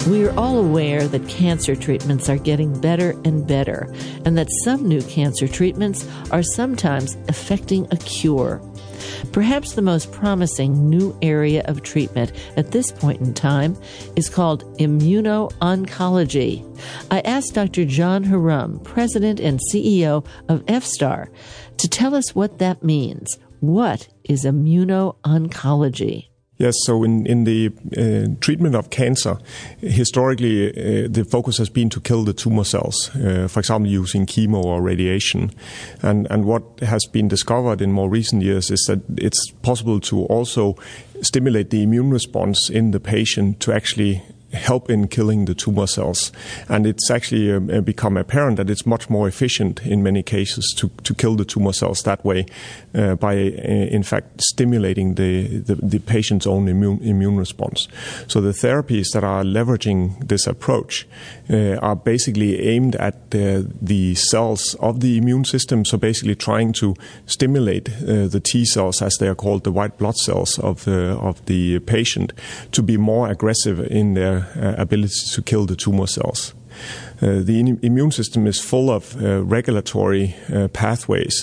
We are all aware that cancer treatments are getting better and better, and that some new cancer treatments are sometimes effecting a cure. Perhaps the most promising new area of treatment at this point in time is called immuno-oncology. I asked Dr. John Harum, President and CEO of FSTAR, to tell us what that means. What is immuno-oncology? Yes, so in the treatment of cancer, historically the focus has been to kill the tumor cells, for example using chemo or radiation. And what has been discovered in more recent years is that it's possible to also stimulate the immune response in the patient to actually help in killing the tumor cells. And it's actually become apparent that it's much more efficient in many cases to kill the tumor cells that way by in fact stimulating the patient's own immune response. So the therapies that are leveraging this approach are basically aimed at the cells of the immune system, so basically trying to stimulate the T cells, as they are called, the white blood cells of the patient, to be more aggressive in their ability to kill the tumor cells. The immune system is full of regulatory pathways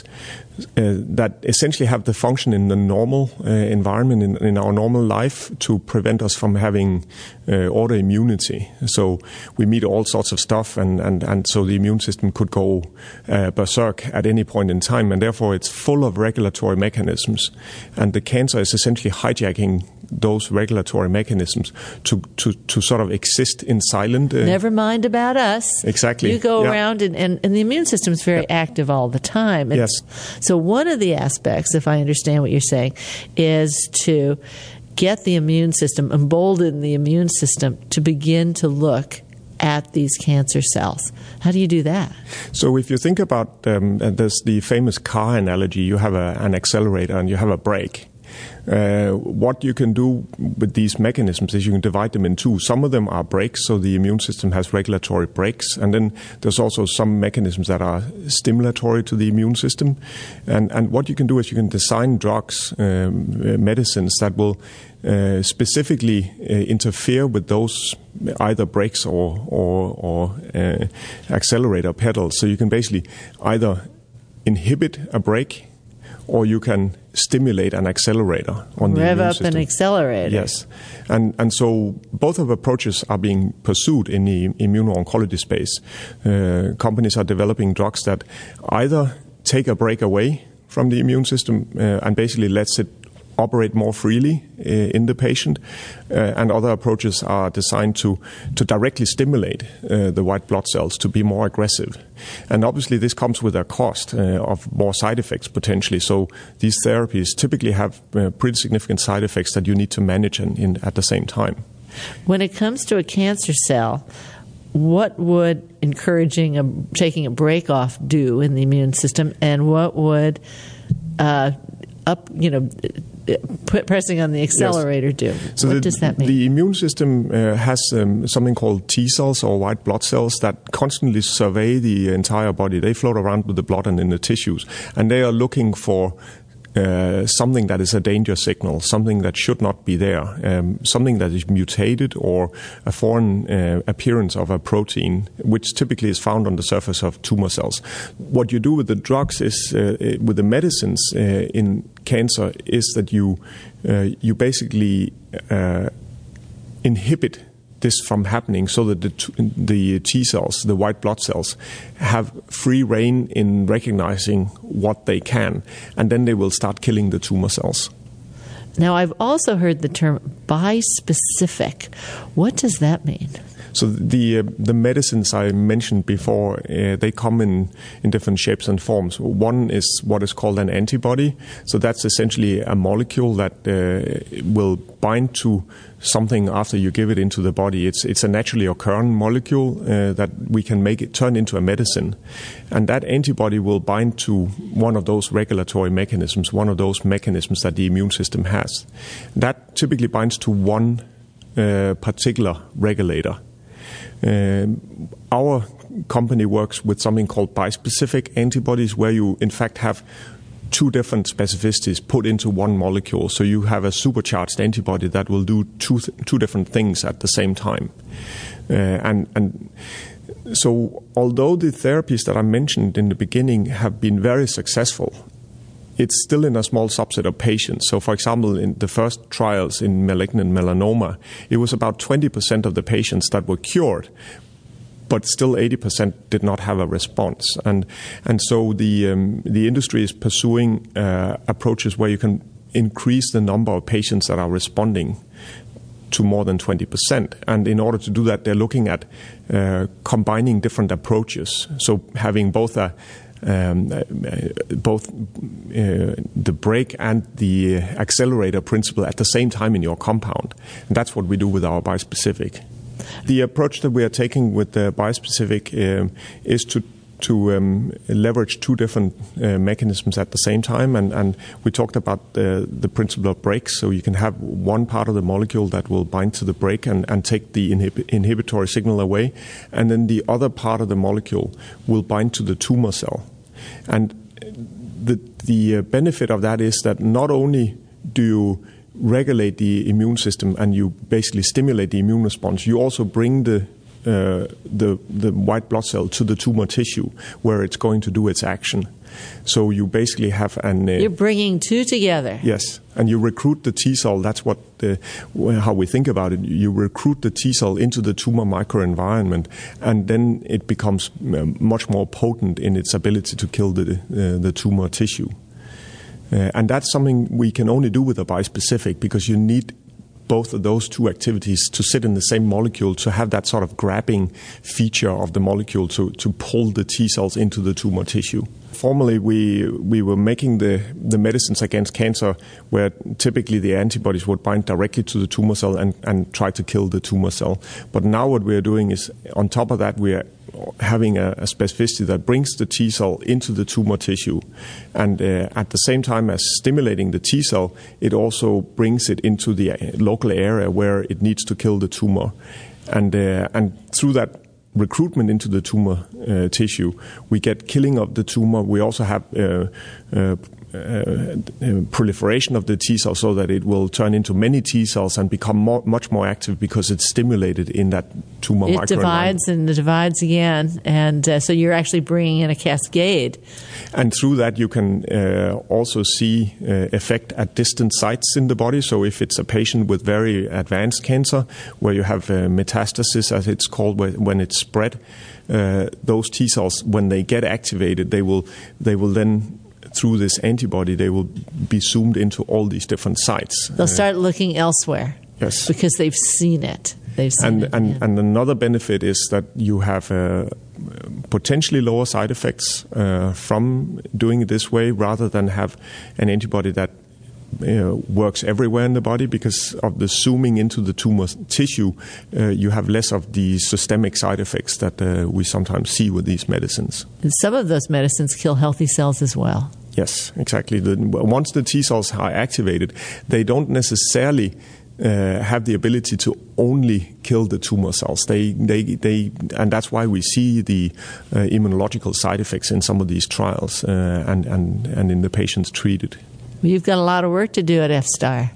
that essentially have the function in the normal environment, in our normal life, to prevent us from having autoimmunity. So we meet all sorts of stuff, and so the immune system could go berserk at any point in time, and therefore it's full of regulatory mechanisms. And the cancer is essentially hijacking those regulatory mechanisms to sort of exist in silent. Never mind about us. Exactly. You go around, and the immune system is very active all the time. Yes. So one of the aspects, if I understand what you're saying, is to get the immune system, embolden the immune system to begin to look at these cancer cells. How do you do that? So if you think about, there's the famous car analogy. You have an accelerator and you have a brake. What you can do with these mechanisms is you can divide them in two. Some of them are brakes, so the immune system has regulatory brakes, and then there's also some mechanisms that are stimulatory to the immune system. And what you can do is you can design drugs, medicines that will specifically interfere with those either brakes or accelerator pedals. So you can basically either inhibit a brake, or you can stimulate an accelerator on the immune system. Rev up an accelerator. Yes. And so both of approaches are being pursued in the immuno-oncology space. Companies are developing drugs that either take a brake away from the immune system and basically lets it operate more freely in the patient, and other approaches are designed to directly stimulate the white blood cells to be more aggressive. And obviously this comes with a cost of more side effects potentially. So these therapies typically have pretty significant side effects that you need to manage at the same time. When it comes to a cancer cell, what would taking a brake off do in the immune system, and what would pressing on the accelerator do? So what does that mean? The immune system has something called T cells, or white blood cells, that constantly survey the entire body. They float around with the blood and in the tissues, and they are looking for something that is a danger signal, something that should not be there, something that is mutated, or a foreign appearance of a protein, which typically is found on the surface of tumor cells. What you do with the drugs is, with the medicines in cancer, is that you basically inhibit this from happening, so that the T cells, the white blood cells, have free rein in recognizing what they can, and then they will start killing the tumor cells. Now, I've also heard the term bispecific. What does that mean? So the medicines I mentioned before, they come in different shapes and forms. One is what is called an antibody. So that's essentially a molecule that will bind to something after you give it into the body. It's a naturally occurring molecule that we can make it turn into a medicine. And that antibody will bind to one of those regulatory mechanisms, one of those mechanisms that the immune system has. That typically binds to one particular regulator. Our company works with something called bispecific antibodies, where you in fact have two different specificities put into one molecule. So you have a supercharged antibody that will do two different things at the same time. And so although the therapies that I mentioned in the beginning have been very successful, it's still in a small subset of patients. So, for example, in the first trials in malignant melanoma, it was about 20% of the patients that were cured, but still 80% did not have a response. And so the industry is pursuing approaches where you can increase the number of patients that are responding to more than 20%. And in order to do that, they're looking at combining different approaches. So having both the brake and the accelerator principle at the same time in your compound. And that's what we do with our bispecific. The approach that we are taking with the bispecific is to leverage two different mechanisms at the same time, and we talked about the principle of brakes. So you can have one part of the molecule that will bind to the brake and take the inhibitory signal away, and then the other part of the molecule will bind to the tumor cell. And the benefit of that is that not only do you regulate the immune system and you basically stimulate the immune response, you also bring the white blood cell to the tumor tissue where it's going to do its action. So you basically have you're bringing two together. Yes, and you recruit the T cell. That's how we think about it. You recruit the T cell into the tumor microenvironment, and then it becomes much more potent in its ability to kill the tumor tissue. And that's something we can only do with a bispecific, because you need both of those two activities to sit in the same molecule to have that sort of grabbing feature of the molecule to pull the T cells into the tumor tissue. Formerly, we were making the medicines against cancer where typically the antibodies would bind directly to the tumor cell and try to kill the tumor cell. But now what we are doing is, on top of that, we are having a specificity that brings the T cell into the tumor tissue. And at the same time as stimulating the T cell, it also brings it into the local area where it needs to kill the tumor. And through that recruitment into the tumor tissue, we get killing of the tumor. We also have proliferation of the T cell, so that it will turn into many T cells and become much more active because it's stimulated in that tumor microenvironment. It divides and divides again, and so you're actually bringing in a cascade. And through that, you can also see effect at distant sites in the body. So if it's a patient with very advanced cancer, where you have metastasis, as it's called, when it's spread, those T cells, when they get activated, they will then, through this antibody, they will be zoomed into all these different sites. They'll start looking elsewhere. Yes. Because they've seen it. And another benefit is that you have potentially lower side effects from doing it this way, rather than have an antibody that works everywhere in the body. Because of the zooming into the tumor tissue, you have less of the systemic side effects that we sometimes see with these medicines. And some of those medicines kill healthy cells as well. Yes, exactly. Once the T cells are activated, they don't necessarily have the ability to only kill the tumor cells. And that's why we see the immunological side effects in some of these trials and in the patients treated. Well, you've got a lot of work to do at F-Star.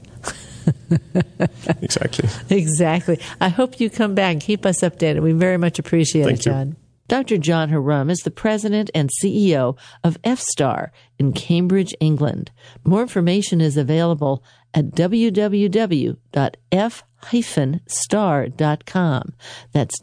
Exactly. I hope you come back and keep us updated. We very much appreciate it, John. Dr. John Harum is the president and CEO of F-Star in Cambridge, England. More information is available at www.f-star.com. That's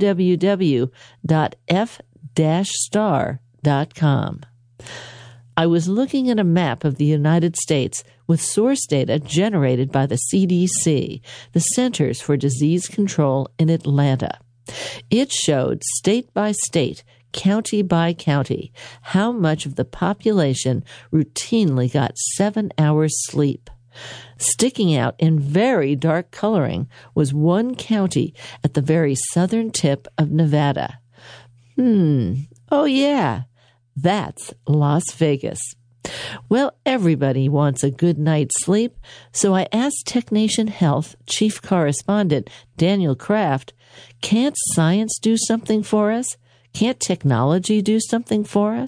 www.f-star.com. I was looking at a map of the United States with source data generated by the CDC, the Centers for Disease Control in Atlanta. It showed state by state, county by county, how much of the population routinely got 7 hours sleep. Sticking out in very dark coloring was one county at the very southern tip of Nevada. Oh yeah, that's Las Vegas. Well, everybody wants a good night's sleep, so I asked TechNation Health chief correspondent Daniel Kraft, can't science do something for us? Can't technology do something for us?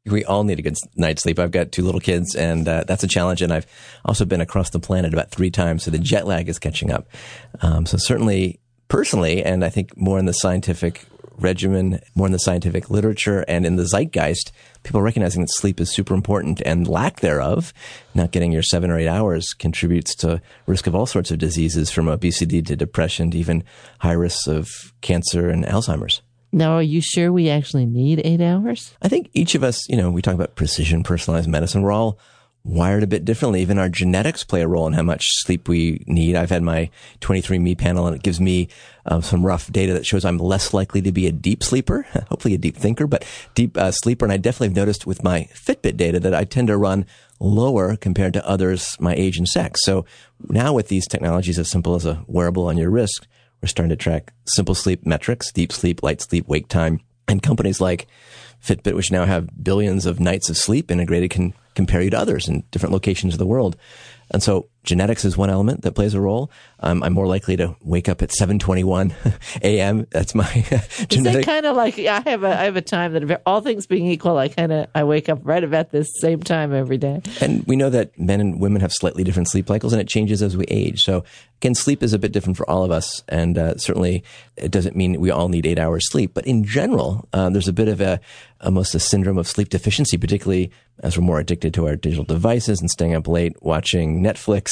We all need a good night's sleep. I've got 2 little kids, and that's a challenge. And I've also been across the planet about 3 times, so the jet lag is catching up. So certainly, personally, and I think more in the scientific regimen, more in the scientific literature, and in the zeitgeist, people are recognizing that sleep is super important, and lack thereof, not getting your 7 or 8 hours, contributes to risk of all sorts of diseases, from obesity to depression to even high risks of cancer and Alzheimer's. Now, are you sure we actually need 8 hours? I think each of us, we talk about precision personalized medicine. We're all wired a bit differently. Even our genetics play a role in how much sleep we need. I've had my 23andMe panel, and it gives me some rough data that shows I'm less likely to be a deep sleeper, hopefully a deep thinker, but deep sleeper. And I definitely have noticed with my Fitbit data that I tend to run lower compared to others my age and sex. So now with these technologies as simple as a wearable on your wrist, we're starting to track simple sleep metrics, deep sleep, light sleep, wake time. And companies like Fitbit, which now have billions of nights of sleep integrated, can compare you to others in different locations of the world. And so genetics is one element that plays a role. I'm more likely to wake up at 7:21 a.m. That's my genetic. Is it kind of like I have a time that, all things being equal, I wake up right about this same time every day. And we know that men and women have slightly different sleep cycles, and it changes as we age. So again, sleep is a bit different for all of us, and certainly it doesn't mean we all need 8 hours sleep. But in general, there's a bit of almost a syndrome of sleep deficiency, particularly as we're more addicted to our digital devices and staying up late watching Netflix.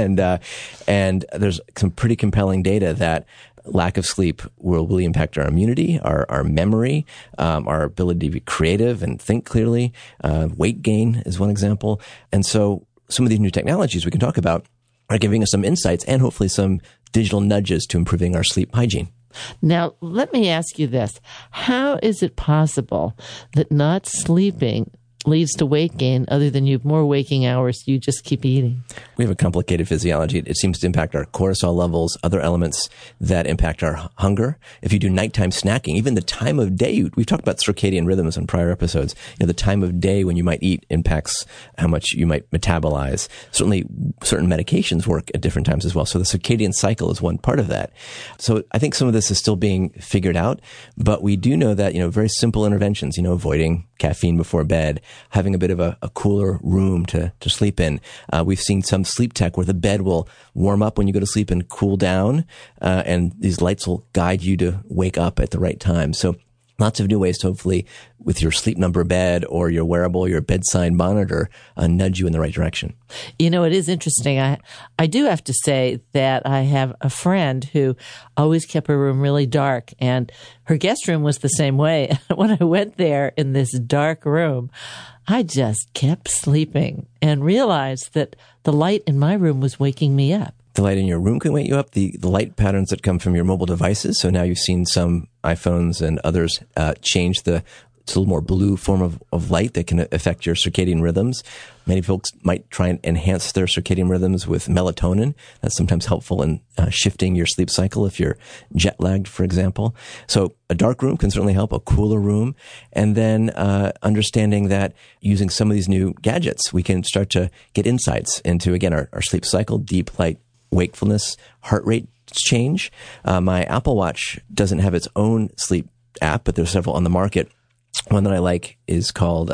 And there's some pretty compelling data that lack of sleep will really impact our immunity, our memory, our ability to be creative and think clearly. Weight gain is one example. And so some of these new technologies we can talk about are giving us some insights and hopefully some digital nudges to improving our sleep hygiene. Now, let me ask you this. How is it possible that not sleeping leads to weight gain other than you have more waking hours, you just keep eating? We have a complicated physiology. It seems to impact our cortisol levels, other elements that impact our hunger. If you do nighttime snacking, even the time of day, we've talked about circadian rhythms in prior episodes. The time of day when you might eat impacts how much you might metabolize. Certainly, certain medications work at different times as well. So the circadian cycle is one part of that. So I think some of this is still being figured out, but we do know that, very simple interventions, avoiding caffeine before bed, having a bit of a cooler room to sleep in. We've seen some sleep tech where the bed will warm up when you go to sleep and cool down, and these lights will guide you to wake up at the right time. So lots of new ways to hopefully, with your Sleep Number bed or your wearable, your bedside monitor, nudge you in the right direction. It is interesting. I do have to say that I have a friend who always kept her room really dark, and her guest room was the same way. When I went there in this dark room, I just kept sleeping and realized that the light in my room was waking me up. The light in your room can wake you up. The light patterns that come from your mobile devices. So now you've seen some iPhones and others change it's a little more blue form of light that can affect your circadian rhythms. Many folks might try and enhance their circadian rhythms with melatonin. That's sometimes helpful in shifting your sleep cycle if you're jet lagged, for example. So a dark room can certainly help, a cooler room. And then understanding that using some of these new gadgets, we can start to get insights into, again, our sleep cycle, deep light wakefulness, heart rate change. My Apple Watch doesn't have its own sleep app, but there's several on the market. One that I like is called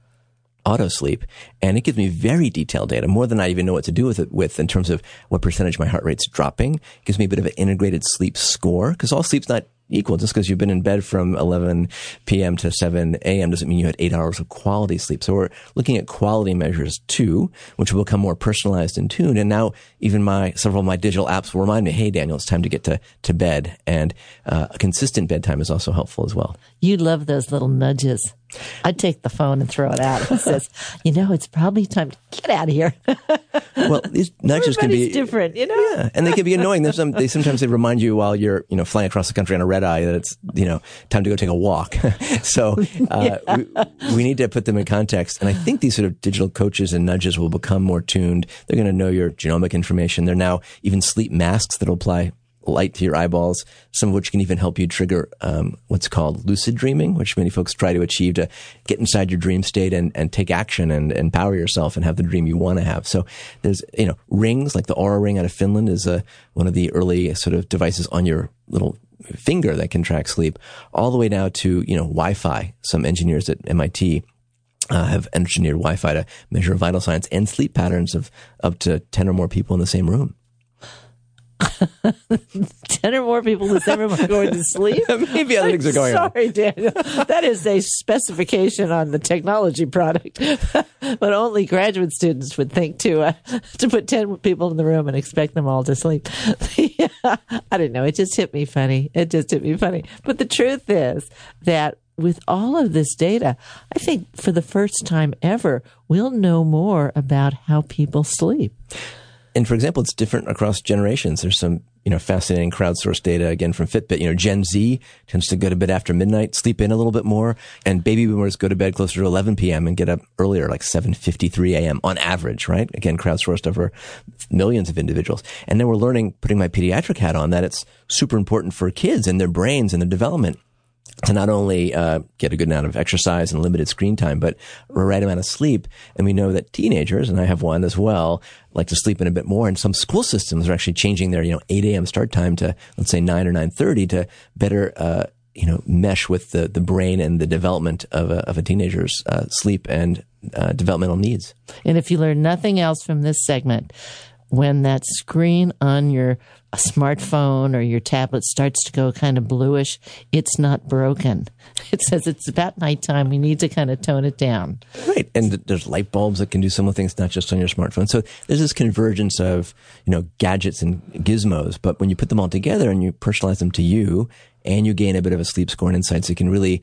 Auto Sleep, and it gives me very detailed data, more than I even know what to do with it in terms of what percentage my heart rate's dropping. It gives me a bit of an integrated sleep score, because all sleep's not equal. Just because you've been in bed from 11 p.m. to 7 a.m. doesn't mean you had 8 hours of quality sleep. So we're looking at quality measures too, which will become more personalized and tuned. And now even several of my digital apps will remind me, hey, Daniel, it's time to get to bed. And a consistent bedtime is also helpful as well. You love those little nudges. I'd take the phone and throw it out. It says, it's probably time to get out of here. Well, these nudges can be different, Yeah, and they can be annoying. Sometimes they remind you while you're, flying across the country on a red eye that it's, time to go take a walk. So we need to put them in context. And I think these sort of digital coaches and nudges will become more tuned. They're going to know your genomic information. There are now even sleep masks that will apply light to your eyeballs, some of which can even help you trigger what's called lucid dreaming, which many folks try to achieve to get inside your dream state and take action and empower yourself and have the dream you want to have. So there's, rings like the Oura Ring out of Finland is one of the early sort of devices on your little finger that can track sleep, all the way now to, Wi-Fi. Some engineers at MIT have engineered Wi-Fi to measure vital signs and sleep patterns of up to 10 or more people in the same room. 10 or more people in the same room are going to sleep? Maybe other things are going on. Sorry, Daniel. That is a specification on the technology product. But only graduate students would think to put 10 people in the room and expect them all to sleep. I don't know. It just hit me funny. But the truth is that with all of this data, I think for the first time ever, we'll know more about how people sleep. And for example, it's different across generations. There's some, fascinating crowdsourced data again from Fitbit. Gen Z tends to go to bed after midnight, sleep in a little bit more, and baby boomers go to bed closer to 11 p.m. and get up earlier, like 7:53 a.m. on average, right? Again, crowdsourced over millions of individuals. And then we're learning, putting my pediatric hat on, that it's super important for kids and their brains and their development to not only get a good amount of exercise and limited screen time, but a right amount of sleep. And we know that teenagers, and I have one as well, like to sleep in a bit more. And some school systems are actually changing their 8 a.m. start time to, let's say, 9 or 9:30 to better mesh with the brain and the development of a teenager's sleep and developmental needs. And if you learn nothing else from this segment, when that screen on your smartphone or your tablet starts to go kind of bluish, it's not broken. It says it's about nighttime. We need to kind of tone it down. Right. And there's light bulbs that can do similar things, not just on your smartphone. So there's this convergence of, gadgets and gizmos. But when you put them all together and you personalize them to you and you gain a bit of a sleep score and insights, it can really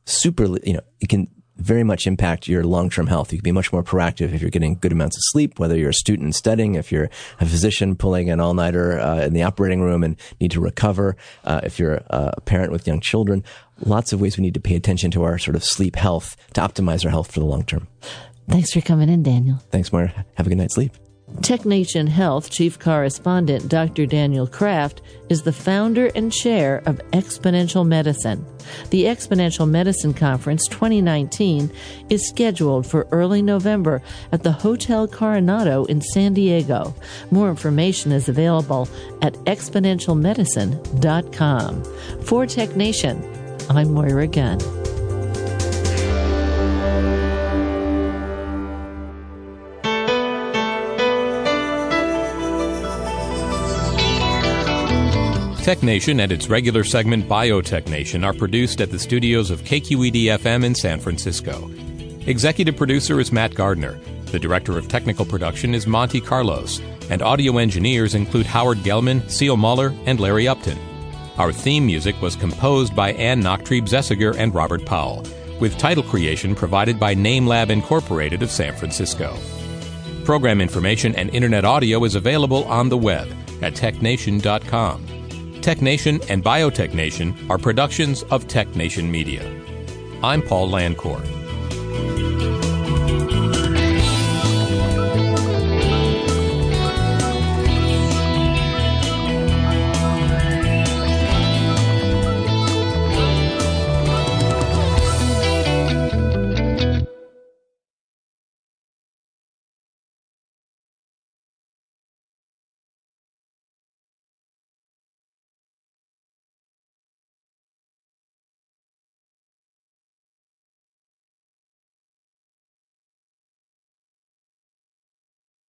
it can very much impact your long-term health. You can be much more proactive if you're getting good amounts of sleep, whether you're a student studying, if you're a physician pulling an all-nighter in the operating room and need to recover, if you're a parent with young children. Lots of ways we need to pay attention to our sort of sleep health to optimize our health for the long term. Thanks for coming in, Daniel. Thanks, Moira. Have a good night's sleep. TechNation Health Chief Correspondent Dr. Daniel Kraft is the founder and chair of Exponential Medicine. The Exponential Medicine Conference 2019 is scheduled for early November at the Hotel Coronado in San Diego. More information is available at exponentialmedicine.com. For TechNation, I'm Moira Gunn. TechNation and its regular segment BiotechNation are produced at the studios of KQED-FM in San Francisco. Executive producer is Matt Gardner. The director of technical production is Monty Carlos. And audio engineers include Howard Gelman, Seal Muller, and Larry Upton. Our theme music was composed by Ann Nachtrieb-Zessiger and Robert Powell, with title creation provided by NameLab Incorporated of San Francisco. Program information and internet audio is available on the web at technation.com. TechNation and BiotechNation are productions of TechNation Media. I'm Paul Landcore.